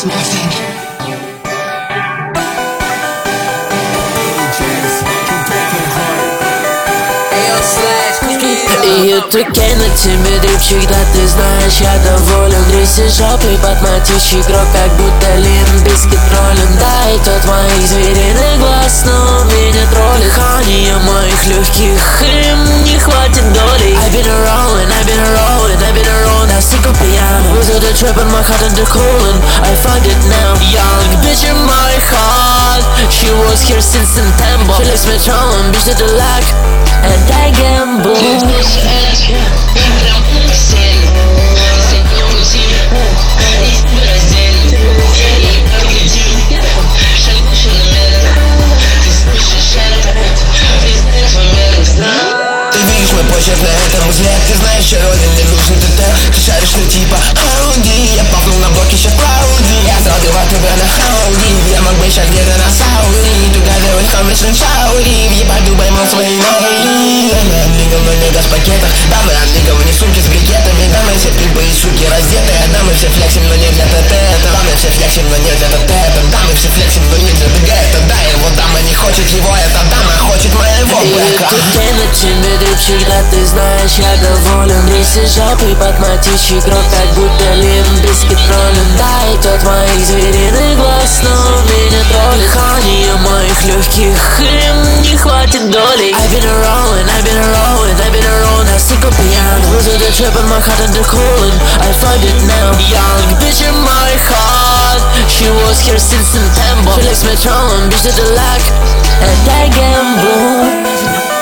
И это кей на тебе дрипчик, да ты знаешь, я доволен. Грейси жопой под мотивчик, игрок как будто Лимп Бизкит троллен. Да, это твоих звериных глаз, но меня троллит дыхание моих легких, им не хватит доли. I've been rolling, I've been rolling, I've been rolling. I stick up piano, was it a trip in my heart and the cooling. I find it now, young bitch in my heart. She was here since September. She lets me trolling, bitch to the lack, and I gamble. Мой почерк на этом узле. Ты знаешь, что родин не нужен ТТ. Ты шаришь, ну типа Ауди. Я пахнул на блоке, ща Ауди. Я забиваю тебя на Ауди. Я мог быть сейчас где-то на Сауди. Туда делать хаммиш на Шаури. Въебать Дубай, мол, свои ноги. Дамы амнигов, но не газ в пакетах. Дамы амнигов, не сумки с брикетами. Дамы все клипы и суки раздетые. Дамы все флексим, но не для ТТ. Дамы все флексим, но не для ТТ. Дамы все флексим, но не для ДГ. Это да, его дама не хочет его. Эта дама хочет моего бэка. Тебе дрипчик, да ты знаешь, я доволен. Грейси жопой под мотивчик, игрок как будто Лимп Бизкит троллен. Да, это твоих звериных глаз, но меня троллит дыхание моих легких, им не хватит доли. I've been rolling, I've been rolling, I've been rolling. I stick up piano, was it a trip in my heart and the cooling. I find it now, young bitch in my heart. She was here since September. She likes me trolling, bitch to the lack, and I gamble.